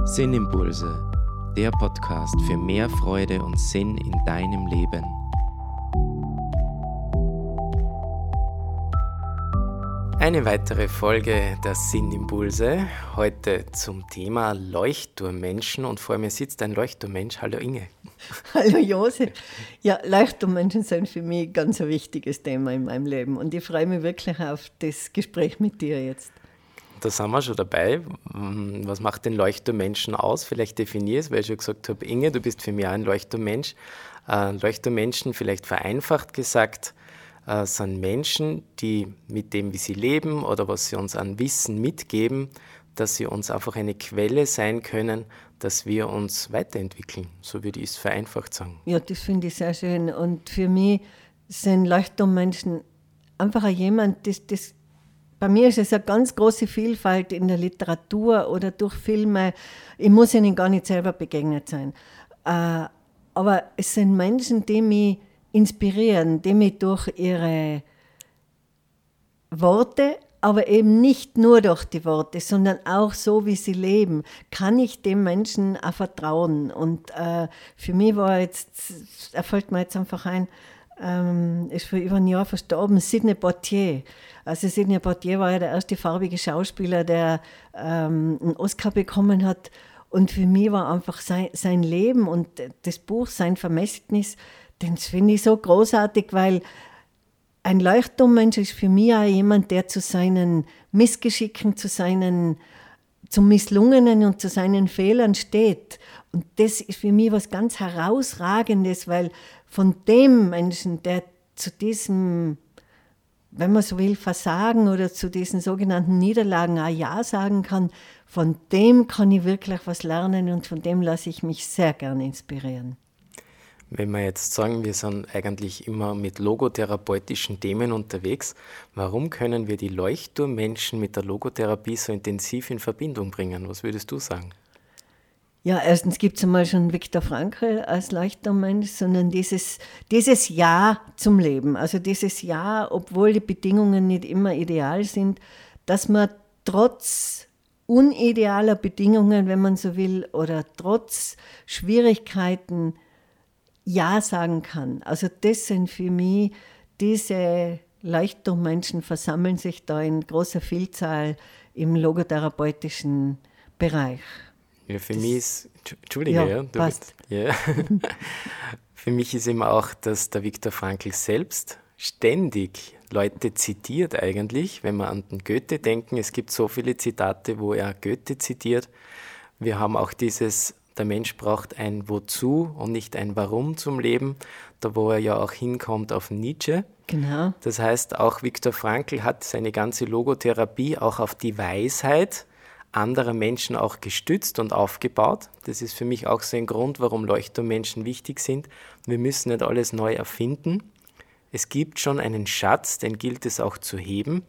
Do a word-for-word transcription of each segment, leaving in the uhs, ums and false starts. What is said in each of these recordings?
Sinnimpulse, der Podcast für mehr Freude und Sinn in deinem Leben. Eine weitere Folge der Sinnimpulse, heute zum Thema Leuchtturmmenschen und vor mir sitzt ein Leuchtturmmensch. Hallo Inge. Hallo Josef. Ja, Leuchtturmmenschen sind für mich ganz ein wichtiges Thema in meinem Leben und ich freue mich wirklich auf das Gespräch mit dir jetzt. Da sind wir schon dabei. Was macht den Leuchtturmmenschen aus? Vielleicht definiere es, weil ich schon gesagt habe, Inge, du bist für mich auch ein Leuchtturmmensch. Äh, Leuchtturmmenschen, vielleicht vereinfacht gesagt, äh, sind Menschen, die mit dem, wie sie leben oder was sie uns an Wissen mitgeben, dass sie uns einfach eine Quelle sein können, dass wir uns weiterentwickeln. So würde ich es vereinfacht sagen. Ja, das finde ich sehr schön. Und für mich sind Leuchtturmmenschen einfach auch jemand, das, das bei mir ist es eine ganz große Vielfalt in der Literatur oder durch Filme. Ich muss ihnen gar nicht selber begegnet sein. Aber es sind Menschen, die mich inspirieren, die mich durch ihre Worte, aber eben nicht nur durch die Worte, sondern auch so, wie sie leben, kann ich dem Menschen auch vertrauen. Und für mich war jetzt, da fällt mir jetzt einfach ein, Ähm, ist vor über ein Jahr verstorben, Sidney Poitier. Also Sidney Poitier war ja der erste farbige Schauspieler, der ähm, einen Oscar bekommen hat. Und für mich war einfach sein, sein Leben und das Buch, sein Vermächtnis, das finde ich so großartig, weil ein Leuchtturmmensch ist für mich auch jemand, der zu seinen Missgeschicken, zu seinen zum Misslungenen und zu seinen Fehlern steht. Und das ist für mich was ganz Herausragendes, weil von dem Menschen, der zu diesem, wenn man so will, Versagen oder zu diesen sogenannten Niederlagen auch Ja sagen kann, von dem kann ich wirklich was lernen und von dem lasse ich mich sehr gerne inspirieren. Wenn wir jetzt sagen, wir sind eigentlich immer mit logotherapeutischen Themen unterwegs, warum können wir die Leuchtturmmenschen mit der Logotherapie so intensiv in Verbindung bringen? Was würdest du sagen? Ja, erstens gibt es einmal schon Viktor Frankl als Leuchtturmmensch, sondern dieses, dieses Ja zum Leben, also dieses Ja, obwohl die Bedingungen nicht immer ideal sind, dass man trotz unidealer Bedingungen, wenn man so will, oder trotz Schwierigkeiten Ja sagen kann. Also das sind für mich, diese Leuchtturmmenschen versammeln sich da in großer Vielzahl im logotherapeutischen Bereich. Ja, für das, mich ist, Entschuldige, ja, ja, du passt. Bist, ja. Für mich ist eben auch, dass der Viktor Frankl selbst ständig Leute zitiert eigentlich, wenn wir an den Goethe denken. Es gibt so viele Zitate, wo er Goethe zitiert. Wir haben auch dieses, der Mensch braucht ein Wozu und nicht ein Warum zum Leben, da wo er ja auch hinkommt auf Nietzsche. Genau. Das heißt, auch Viktor Frankl hat seine ganze Logotherapie auch auf die Weisheit anderer Menschen auch gestützt und aufgebaut. Das ist für mich auch so ein Grund, warum Leuchtturmmenschen wichtig sind. Wir müssen nicht alles neu erfinden. Es gibt schon einen Schatz, den gilt es auch zu heben.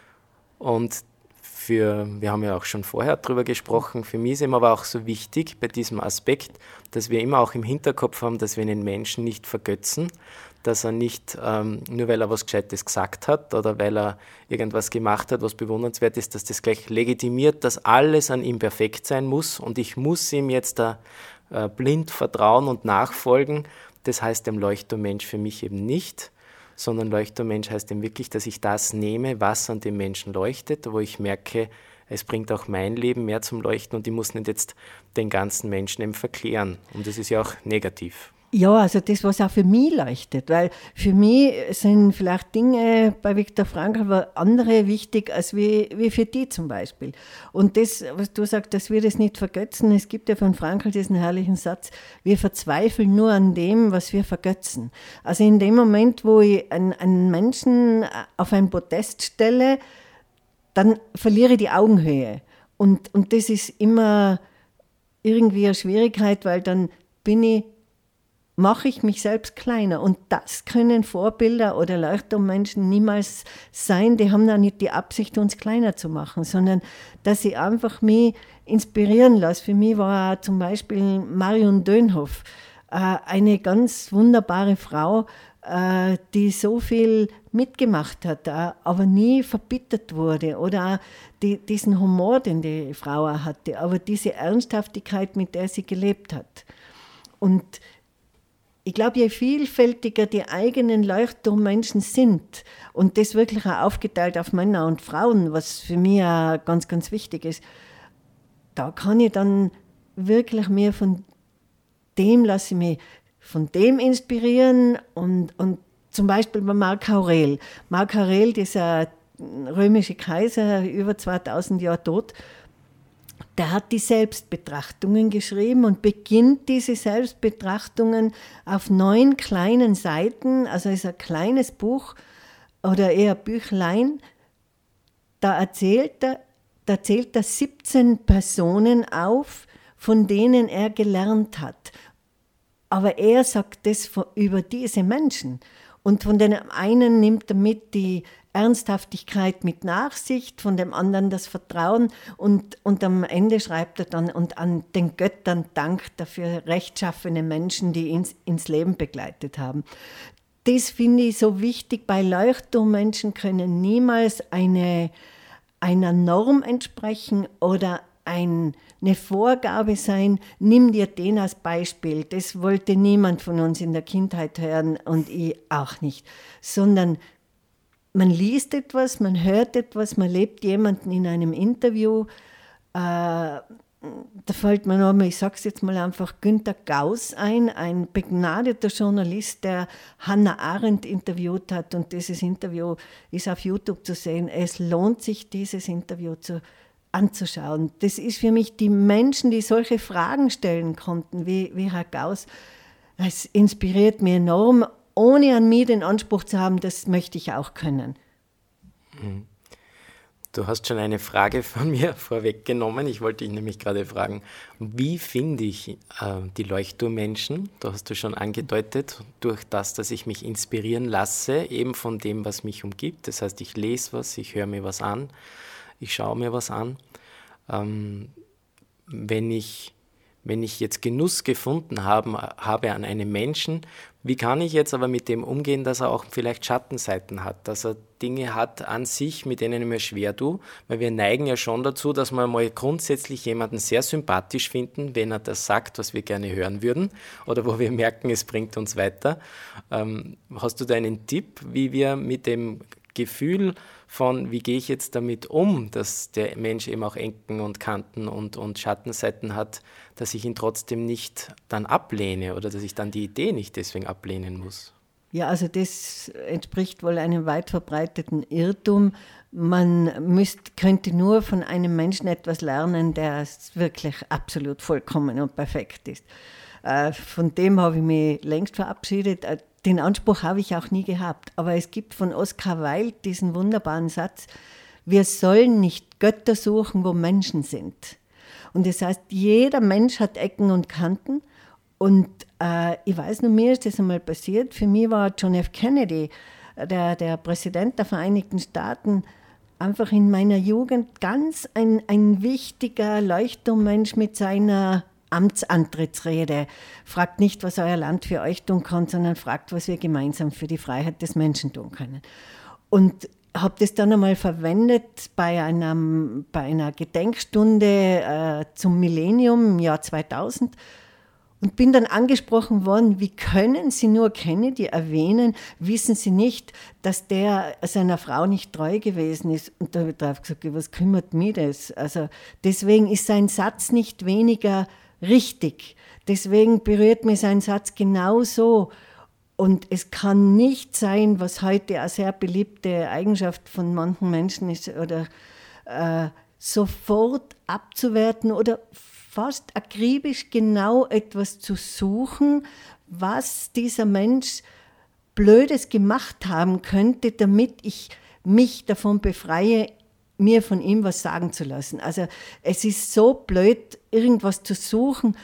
Und für, wir haben ja auch schon vorher darüber gesprochen, für mich ist ihm aber auch so wichtig bei diesem Aspekt, dass wir immer auch im Hinterkopf haben, dass wir einen Menschen nicht vergötzen, dass er nicht, ähm, nur weil er was Gescheites gesagt hat oder weil er irgendwas gemacht hat, was bewundernswert ist, dass das gleich legitimiert, dass alles an ihm perfekt sein muss und ich muss ihm jetzt da äh, blind vertrauen und nachfolgen. Das heißt dem Leuchtturmmensch für mich eben nicht, sondern Leuchtturmmensch heißt eben wirklich, dass ich das nehme, was an dem Menschen leuchtet, wo ich merke, es bringt auch mein Leben mehr zum Leuchten und ich muss nicht jetzt den ganzen Menschen eben verklären. Und das ist ja auch negativ. Ja, also das, was auch für mich leuchtet, weil für mich sind vielleicht Dinge bei Viktor Frankl aber andere wichtig als wie, wie für die zum Beispiel. Und das, was du sagst, dass wir das nicht vergötzen, es gibt ja von Frankl diesen herrlichen Satz, wir verzweifeln nur an dem, was wir vergötzen. Also in dem Moment, wo ich einen, einen Menschen auf ein Podest stelle, dann verliere ich die Augenhöhe. Und, und das ist immer irgendwie eine Schwierigkeit, weil dann bin ich mache ich mich selbst kleiner. Und das können Vorbilder oder Leuchtturmmenschen niemals sein. Die haben da nicht die Absicht, uns kleiner zu machen, sondern dass ich einfach mich inspirieren lasse. Für mich war zum Beispiel Marion Dönhoff eine ganz wunderbare Frau, die so viel mitgemacht hat, aber nie verbittert wurde, oder die, diesen Humor, den die Frau hatte, aber diese Ernsthaftigkeit, mit der sie gelebt hat. Und ich glaube, je vielfältiger die eigenen Leuchtturmmenschen sind und das wirklich auch aufgeteilt auf Männer und Frauen, was für mich auch ganz, ganz wichtig ist, da kann ich dann wirklich mehr von dem, lasse ich mich von dem inspirieren und, und zum Beispiel bei Marc Aurel. Marc Aurel, dieser römische Kaiser, über zweitausend Jahre tot, der hat die Selbstbetrachtungen geschrieben und beginnt diese Selbstbetrachtungen auf neun kleinen Seiten, also ist ein kleines Buch oder eher Büchlein. Da erzählt er, da zählt er siebzehn Personen auf, von denen er gelernt hat. Aber er sagt das über diese Menschen. Und von dem einen nimmt er mit die Ernsthaftigkeit mit Nachsicht, von dem anderen das Vertrauen und, und am Ende schreibt er dann, und an den Göttern dankt er für rechtschaffene Menschen, die ihn ins Leben begleitet haben. Das finde ich so wichtig. Bei Leuchtturmmenschen können niemals eine, einer Norm entsprechen oder ein, eine Vorgabe sein, nimm dir den als Beispiel. Das wollte niemand von uns in der Kindheit hören und ich auch nicht. Sondern man liest etwas, man hört etwas, man lebt jemanden in einem Interview. Äh, da fällt mir noch mal, ich sage es jetzt mal einfach, Günter Gauss ein, ein begnadeter Journalist, der Hannah Arendt interviewt hat. Und dieses Interview ist auf YouTube zu sehen. Es lohnt sich, dieses Interview zu anzuschauen. Das ist für mich die Menschen, die solche Fragen stellen konnten, wie, wie Herr Gauss. Es inspiriert mich enorm, ohne an mir den Anspruch zu haben, das möchte ich auch können. Du hast schon eine Frage von mir vorweggenommen. Ich wollte dich nämlich gerade fragen, wie finde ich äh, die Leuchtturmmenschen? Da hast du schon angedeutet, durch das, dass ich mich inspirieren lasse, eben von dem, was mich umgibt. Das heißt, ich lese was, ich höre mir was an, ich schaue mir was an. Ähm, wenn ich, wenn ich jetzt Genuss gefunden haben, habe an einem Menschen, wie kann ich jetzt aber mit dem umgehen, dass er auch vielleicht Schattenseiten hat, dass er Dinge hat an sich, mit denen ich mir schwer tue, weil wir neigen ja schon dazu, dass wir mal grundsätzlich jemanden sehr sympathisch finden, wenn er das sagt, was wir gerne hören würden oder wo wir merken, es bringt uns weiter. Ähm, hast du da einen Tipp, wie wir mit dem Gefühl von, wie gehe ich jetzt damit um, dass der Mensch eben auch Ecken und Kanten und, und Schattenseiten hat, dass ich ihn trotzdem nicht dann ablehne oder dass ich dann die Idee nicht deswegen ablehnen muss? Ja, also das entspricht wohl einem weit verbreiteten Irrtum. Man müsst, könnte nur von einem Menschen etwas lernen, der wirklich absolut vollkommen und perfekt ist. Äh, von dem habe ich mich längst verabschiedet. Den Anspruch habe ich auch nie gehabt. Aber es gibt von Oscar Wilde diesen wunderbaren Satz, wir sollen nicht Götter suchen, wo Menschen sind. Und das heißt, jeder Mensch hat Ecken und Kanten. Und äh, ich weiß noch, mir ist das einmal passiert. Für mich war John F. Kennedy, der, der Präsident der Vereinigten Staaten, einfach in meiner Jugend ganz ein, ein wichtiger Leuchtturmmensch mit seiner Amtsantrittsrede. Fragt nicht, was euer Land für euch tun kann, sondern fragt, was wir gemeinsam für die Freiheit des Menschen tun können. Und habe das dann einmal verwendet bei, einem, bei einer Gedenkstunde äh, zum Millennium im Jahr zweitausend und bin dann angesprochen worden, wie können Sie nur Kennedy erwähnen, wissen Sie nicht, dass der seiner Frau nicht treu gewesen ist? Und da habe ich drauf gesagt, was kümmert mich das? Also deswegen ist sein Satz nicht weniger richtig. Deswegen berührt mich sein Satz genauso. Und es kann nicht sein, was heute eine sehr beliebte Eigenschaft von manchen Menschen ist, oder äh, sofort abzuwerten oder fast akribisch genau etwas zu suchen, was dieser Mensch Blödes gemacht haben könnte, damit ich mich davon befreie, mir von ihm was sagen zu lassen. Also es ist so blöd, irgendwas zu suchen,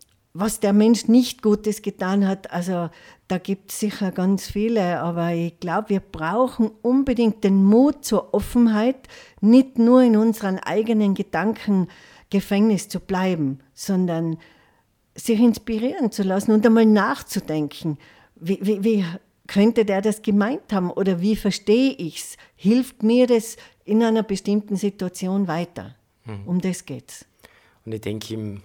was der Mensch nicht Gutes getan hat. Also da gibt es sicher ganz viele, aber ich glaube, wir brauchen unbedingt den Mut zur Offenheit, nicht nur in unseren eigenen Gedankengefängnis zu bleiben, sondern sich inspirieren zu lassen und einmal nachzudenken, wie, wie, wie könnte der das gemeint haben oder wie verstehe ich es? Hilft mir das in einer bestimmten Situation weiter? Mhm. Um das geht's. Und ich denke, im,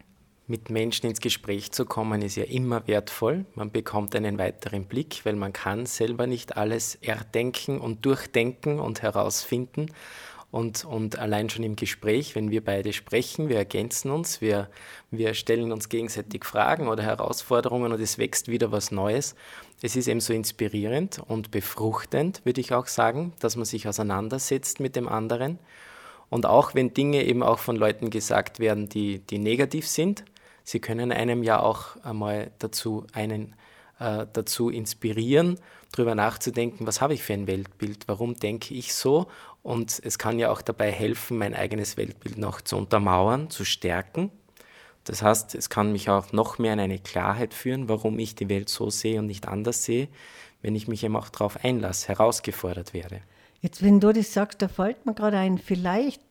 mit Menschen ins Gespräch zu kommen, ist ja immer wertvoll. Man bekommt einen weiteren Blick, weil man kann selber nicht alles erdenken und durchdenken und herausfinden. Und, und allein schon im Gespräch, wenn wir beide sprechen, wir ergänzen uns, wir, wir stellen uns gegenseitig Fragen oder Herausforderungen und es wächst wieder was Neues. Es ist eben so inspirierend und befruchtend, würde ich auch sagen, dass man sich auseinandersetzt mit dem anderen. Und auch wenn Dinge eben auch von Leuten gesagt werden, die, die negativ sind, sie können einem ja auch einmal dazu, einen, äh, dazu inspirieren, darüber nachzudenken, was habe ich für ein Weltbild, warum denke ich so? Und es kann ja auch dabei helfen, mein eigenes Weltbild noch zu untermauern, zu stärken. Das heißt, es kann mich auch noch mehr in eine Klarheit führen, warum ich die Welt so sehe und nicht anders sehe, wenn ich mich eben auch darauf einlasse, herausgefordert werde. Jetzt, wenn du das sagst, da fällt mir gerade ein, vielleicht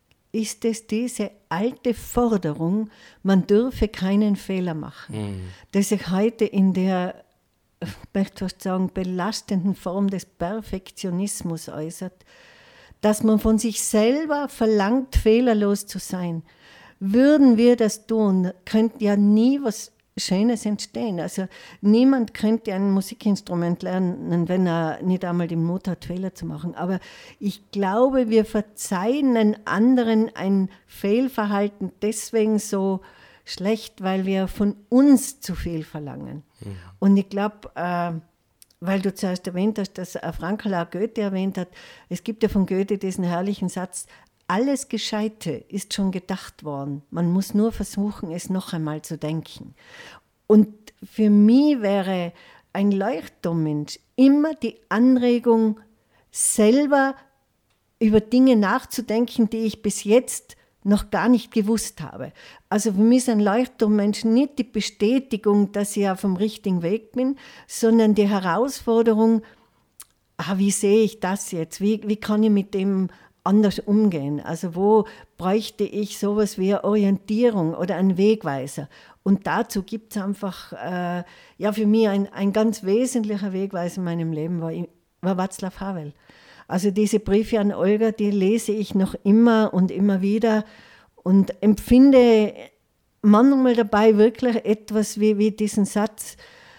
ist es diese alte Forderung, man dürfe keinen Fehler machen, mm. dass sich heute in der, ich möchte fast sagen, belastenden Form des Perfektionismus äußert, dass man von sich selber verlangt, fehlerlos zu sein. Würden wir das tun, könnte ja nie was Schönes entstehen. Also niemand könnte ein Musikinstrument lernen, wenn er nicht einmal den Mut hat, Fehler zu machen. Aber ich glaube, wir verzeihen einen anderen ein Fehlverhalten deswegen so schlecht, weil wir von uns zu viel verlangen. Mhm. Und ich glaube, äh, weil du zuerst erwähnt hast, dass Frankl auch Goethe erwähnt hat, es gibt ja von Goethe diesen herrlichen Satz, alles Gescheite ist schon gedacht worden. Man muss nur versuchen, es noch einmal zu denken. Und für mich wäre ein Leuchtturmmensch immer die Anregung, selber über Dinge nachzudenken, die ich bis jetzt noch gar nicht gewusst habe. Also für mich ist ein Leuchtturmmensch nicht die Bestätigung, dass ich auf dem richtigen Weg bin, sondern die Herausforderung, ah, wie sehe ich das jetzt? Wie, wie kann ich mit dem anders umgehen? Also wo bräuchte ich sowas wie eine Orientierung oder einen Wegweiser? Und dazu gibt es einfach, äh, ja für mich ein, ein ganz wesentlicher Wegweiser in meinem Leben war, war Václav Havel. Also diese Briefe an Olga, die lese ich noch immer und immer wieder und empfinde manchmal dabei wirklich etwas wie, wie diesen Satz.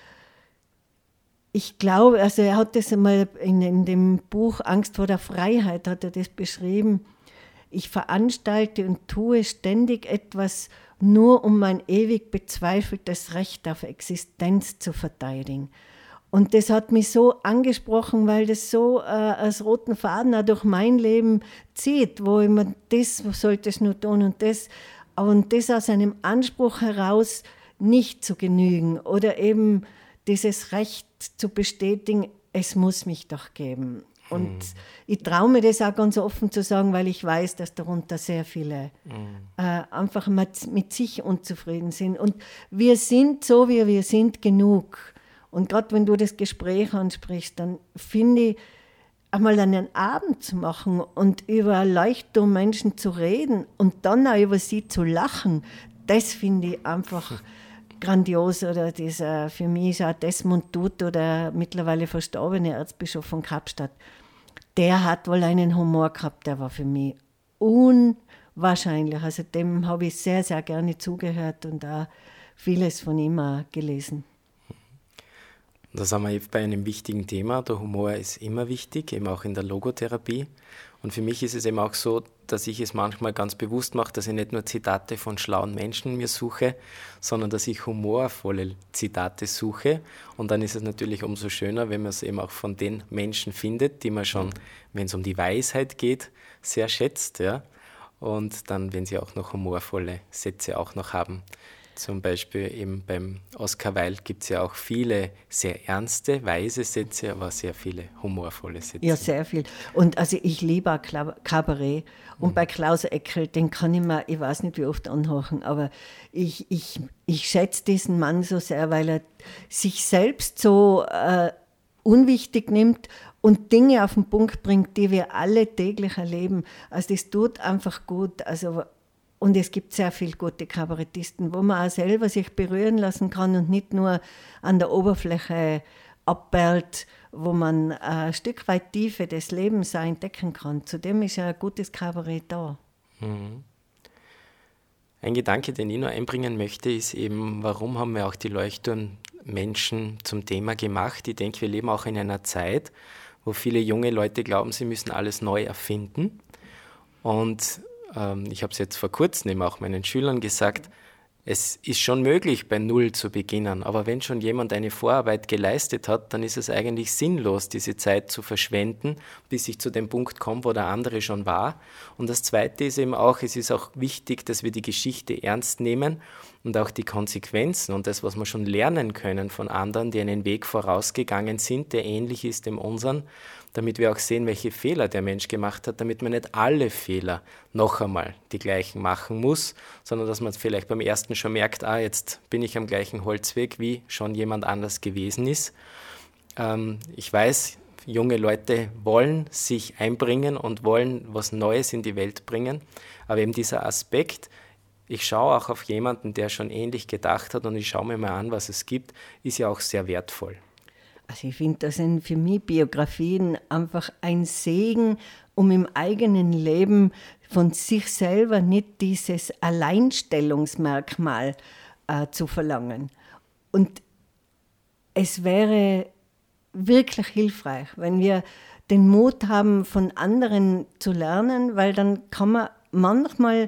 Ich glaube, also er hat das einmal in, in dem Buch Angst vor der Freiheit, hat er das beschrieben. Ich veranstalte und tue ständig etwas, nur um mein ewig bezweifeltes Recht auf Existenz zu verteidigen. Und das hat mich so angesprochen, weil das so äh, als roten Faden auch durch mein Leben zieht, wo ich mir das sollte es nur tun und das, und das aus einem Anspruch heraus nicht zu genügen oder eben dieses Recht zu bestätigen, es muss mich doch geben. Und hm. ich traue mir das auch ganz offen zu sagen, weil ich weiß, dass darunter sehr viele hm. äh, einfach mit, mit sich unzufrieden sind. Und wir sind so, wie wir sind, genug. Und gerade wenn du das Gespräch ansprichst, dann finde ich, einmal einen Abend zu machen und über Leuchtturmmenschen zu reden und dann auch über sie zu lachen, das finde ich einfach grandios. Oder dieser, für mich ist auch Desmond Tutu, der mittlerweile verstorbene Erzbischof von Kapstadt, der hat wohl einen Humor gehabt, der war für mich unwahrscheinlich. Also dem habe ich sehr, sehr gerne zugehört und auch vieles von ihm auch gelesen. Da sind wir eben bei einem wichtigen Thema. Der Humor ist immer wichtig, eben auch in der Logotherapie. Und für mich ist es eben auch so, dass ich es manchmal ganz bewusst mache, dass ich nicht nur Zitate von schlauen Menschen mir suche, sondern dass ich humorvolle Zitate suche. Und dann ist es natürlich umso schöner, wenn man es eben auch von den Menschen findet, die man schon, wenn es um die Weisheit geht, sehr schätzt. Ja? Und dann, wenn sie auch noch humorvolle Sätze auch noch haben. Zum Beispiel eben beim Oscar Wilde gibt es ja auch viele sehr ernste, weise Sätze, aber sehr viele humorvolle Sätze. Ja, sehr viel. Und also ich liebe auch Kabarett. Und mhm. bei Klaus Eckel, den kann ich mir, ich weiß nicht wie oft anhören, aber ich, ich, ich schätze diesen Mann so sehr, weil er sich selbst so äh, unwichtig nimmt und Dinge auf den Punkt bringt, die wir alle täglich erleben. Also das tut einfach gut. Also und es gibt sehr viele gute Kabarettisten, wo man auch selber sich berühren lassen kann und nicht nur an der Oberfläche abperlt, wo man ein Stück weit Tiefe des Lebens auch entdecken kann. Zudem ist ja ein gutes Kabarett da. Mhm. Ein Gedanke, den ich noch einbringen möchte, ist eben, warum haben wir auch die Leuchtturm-Menschen zum Thema gemacht? Ich denke, wir leben auch in einer Zeit, wo viele junge Leute glauben, sie müssen alles neu erfinden. Und ähm, ich habe es jetzt vor kurzem eben auch meinen Schülern gesagt, es ist schon möglich, bei Null zu beginnen, aber wenn schon jemand eine Vorarbeit geleistet hat, dann ist es eigentlich sinnlos, diese Zeit zu verschwenden, bis ich zu dem Punkt komme, wo der andere schon war. Und das Zweite ist eben auch, es ist auch wichtig, dass wir die Geschichte ernst nehmen und auch die Konsequenzen und das, was wir schon lernen können von anderen, die einen Weg vorausgegangen sind, der ähnlich ist dem unseren, damit wir auch sehen, welche Fehler der Mensch gemacht hat, damit man nicht alle Fehler noch einmal die gleichen machen muss, sondern dass man vielleicht beim ersten schon merkt, ah, jetzt bin ich am gleichen Holzweg, wie schon jemand anders gewesen ist. Ähm, ich weiß, junge Leute wollen sich einbringen und wollen was Neues in die Welt bringen, aber eben dieser Aspekt, ich schaue auch auf jemanden, der schon ähnlich gedacht hat und ich schaue mir mal an, was es gibt, ist ja auch sehr wertvoll. Also ich finde, das sind für mich Biografien einfach ein Segen, um im eigenen Leben von sich selber nicht dieses Alleinstellungsmerkmal äh, zu verlangen. Und es wäre wirklich hilfreich, wenn wir den Mut haben, von anderen zu lernen, weil dann kann man manchmal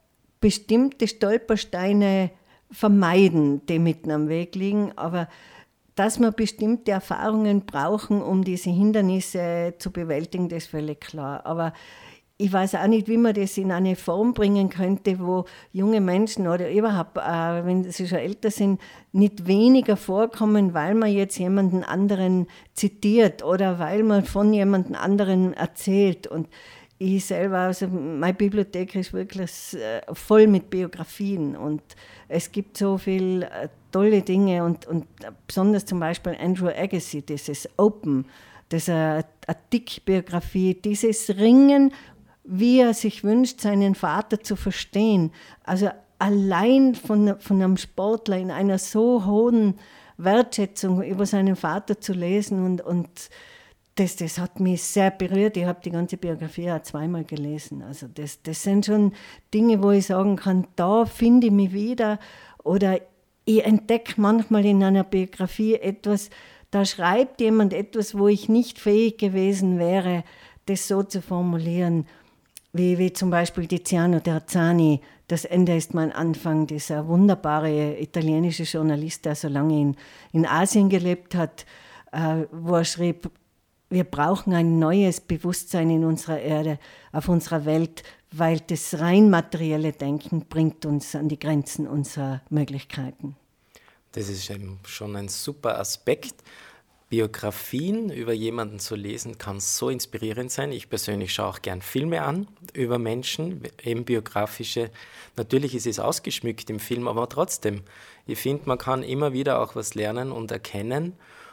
bestimmte Stolpersteine vermeiden, die mitten am Weg liegen, aber dass wir bestimmte Erfahrungen brauchen, um diese Hindernisse zu bewältigen, das ist völlig klar. Aber ich weiß auch nicht, wie man das in eine Form bringen könnte, wo junge Menschen oder überhaupt, äh, wenn sie schon älter sind, nicht weniger vorkommen, weil man jetzt jemanden anderen zitiert oder weil man von jemandem anderen erzählt. Und ich selber, also meine Bibliothek ist wirklich äh, voll mit Biografien und es gibt so viele äh, tolle Dinge und, und besonders zum Beispiel Andrew Agassi, dieses Open, das ist eine, eine Dick-Biografie, dieses Ringen, wie er sich wünscht, seinen Vater zu verstehen. Also allein von, von einem Sportler in einer so hohen Wertschätzung über seinen Vater zu lesen und, und Das, das hat mich sehr berührt. Ich habe die ganze Biografie auch zweimal gelesen. Also das, das sind schon Dinge, wo ich sagen kann, da finde ich mich wieder. Oder ich entdecke manchmal in einer Biografie etwas, da schreibt jemand etwas, wo ich nicht fähig gewesen wäre, das so zu formulieren. Wie, wie zum Beispiel Tiziano Terzani, Das Ende ist mein Anfang, dieser wunderbare italienische Journalist, der so lange in, in Asien gelebt hat, äh, wo er schrieb, wir brauchen ein neues Bewusstsein in unserer Erde, auf unserer Welt, weil das rein materielle Denken bringt uns an die Grenzen unserer Möglichkeiten. Das ist schon ein super Aspekt. Biografien über jemanden zu lesen, kann so inspirierend sein. Ich persönlich schaue auch gern Filme an über Menschen, eben biografische. Natürlich ist es ausgeschmückt im Film, aber trotzdem, ich finde, man kann immer wieder auch was lernen und erkennen.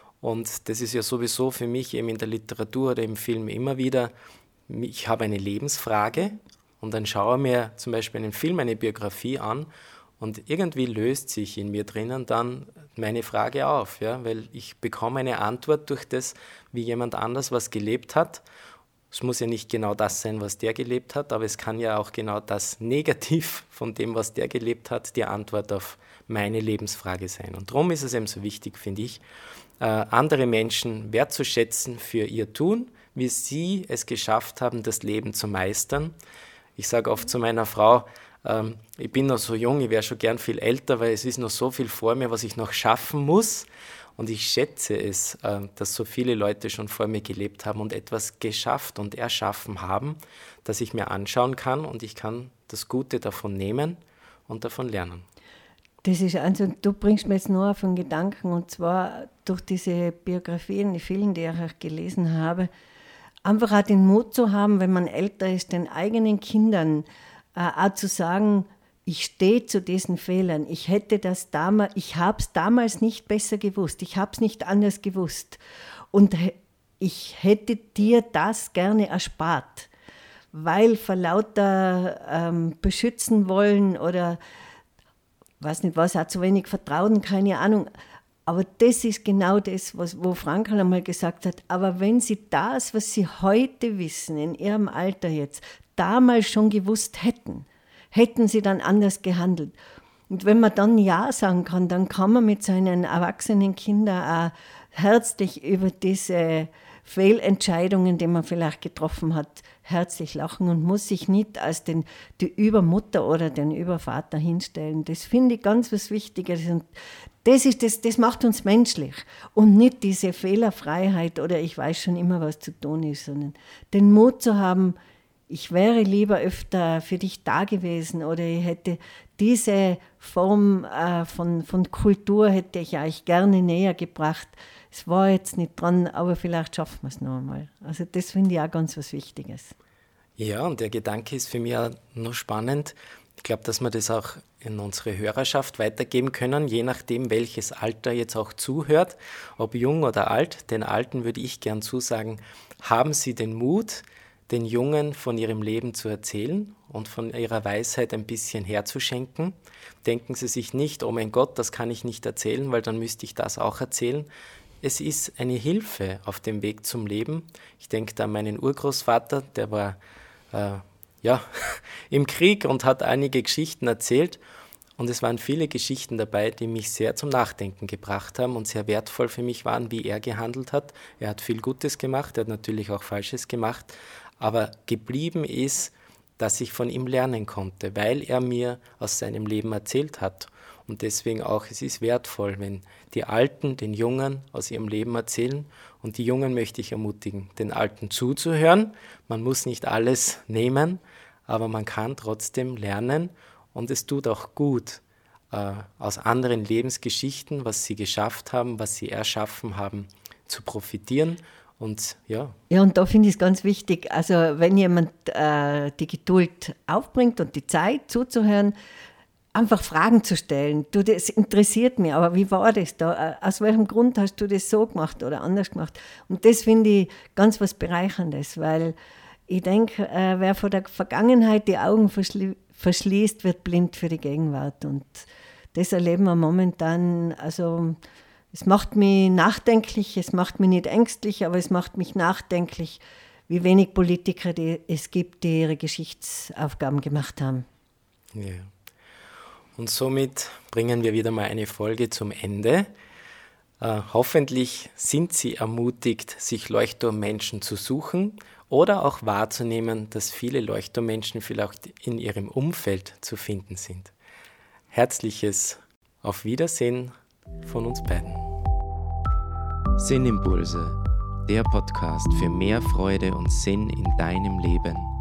Und das ist ja sowieso für mich eben in der Literatur oder im Film immer wieder, ich habe eine Lebensfrage und dann schaue ich mir zum Beispiel einen Film, eine Biografie an und irgendwie löst sich in mir drinnen dann meine Frage auf, ja, weil ich bekomme eine Antwort durch das, wie jemand anders was gelebt hat. Es muss ja nicht genau das sein, was der gelebt hat, aber es kann ja auch genau das Negativ von dem, was der gelebt hat, die Antwort auf meine Lebensfrage sein. Und darum ist es eben so wichtig, finde ich, äh, andere Menschen wertzuschätzen für ihr Tun, wie sie es geschafft haben, das Leben zu meistern. Ich sage oft zu meiner Frau, ähm, ich bin noch so jung, ich wäre schon gern viel älter, weil es ist noch so viel vor mir, was ich noch schaffen muss. Und ich schätze es, äh, dass so viele Leute schon vor mir gelebt haben und etwas geschafft und erschaffen haben, das ich mir anschauen kann und ich kann das Gute davon nehmen und davon lernen. Das ist also, du bringst mir jetzt nur auf einen Gedanken, und zwar durch diese Biografien, die vielen, die ich auch gelesen habe, einfach auch den Mut zu haben, wenn man älter ist, den eigenen Kindern äh, auch zu sagen, ich stehe zu diesen Fehlern, ich hätte das damals, ich habe es damals nicht besser gewusst, ich habe es nicht anders gewusst und ich hätte dir das gerne erspart. weil vor lauter ähm, beschützen wollen oder weiß nicht was, auch zu wenig Vertrauen, keine Ahnung. Aber das ist genau das, was, wo Frankl einmal gesagt hat, aber wenn Sie das, was Sie heute wissen, in Ihrem Alter jetzt, damals schon gewusst hätten, hätten Sie dann anders gehandelt. Und wenn man dann Ja sagen kann, dann kann man mit seinen erwachsenen Kindern auch herzlich über diese Fehlentscheidungen, die man vielleicht getroffen hat, herzlich lachen und muss sich nicht als den, die Übermutter oder den Übervater hinstellen. Das finde ich ganz was Wichtiges. Und das, ist das, das macht uns menschlich und nicht diese Fehlerfreiheit oder ich weiß schon immer, was zu tun ist, sondern den Mut zu haben, ich wäre lieber öfter für dich da gewesen oder ich hätte diese Form äh, von, von Kultur hätte ich euch gerne näher gebracht. Es war jetzt nicht dran, aber vielleicht schaffen wir es noch einmal. Also das finde ich auch ganz was Wichtiges. Ja, und der Gedanke ist für mich auch noch spannend. Ich glaube, dass wir das auch in unsere Hörerschaft weitergeben können, je nachdem, welches Alter jetzt auch zuhört, ob jung oder alt. Den Alten würde ich gern zusagen, haben Sie den Mut, den Jungen von ihrem Leben zu erzählen und von ihrer Weisheit ein bisschen herzuschenken. Denken Sie sich nicht, oh mein Gott, das kann ich nicht erzählen, weil dann müsste ich das auch erzählen. Es ist eine Hilfe auf dem Weg zum Leben. Ich denke da an meinen Urgroßvater, der war äh, ja, im Krieg und hat einige Geschichten erzählt. Und es waren viele Geschichten dabei, die mich sehr zum Nachdenken gebracht haben und sehr wertvoll für mich waren, wie er gehandelt hat. Er hat viel Gutes gemacht, er hat natürlich auch Falsches gemacht. Aber geblieben ist, dass ich von ihm lernen konnte, weil er mir aus seinem Leben erzählt hat. Und deswegen auch, es ist wertvoll, wenn die Alten den Jungen aus ihrem Leben erzählen. Und die Jungen möchte ich ermutigen, den Alten zuzuhören. Man muss nicht alles nehmen, aber man kann trotzdem lernen. Und es tut auch gut, äh, aus anderen Lebensgeschichten, was sie geschafft haben, was sie erschaffen haben, zu profitieren. Und ja. Ja, und da finde ich es ganz wichtig, also wenn jemand äh, die Geduld aufbringt und die Zeit zuzuhören, einfach Fragen zu stellen. Du, das interessiert mich, aber wie war das da? Aus welchem Grund hast du das so gemacht oder anders gemacht? Und das finde ich ganz was Bereicherndes, weil ich denke, äh, wer vor der Vergangenheit die Augen verschli- verschließt, wird blind für die Gegenwart. Und das erleben wir momentan, also es macht mich nachdenklich, es macht mich nicht ängstlich, aber es macht mich nachdenklich, wie wenig Politiker die es gibt, die ihre Geschichtsaufgaben gemacht haben. Ja. Und somit bringen wir wieder mal eine Folge zum Ende. Äh, hoffentlich sind Sie ermutigt, sich Leuchtturmmenschen zu suchen oder auch wahrzunehmen, dass viele Leuchtturmmenschen vielleicht in Ihrem Umfeld zu finden sind. Herzliches Auf Wiedersehen von uns beiden. Sinnimpulse, der Podcast für mehr Freude und Sinn in deinem Leben.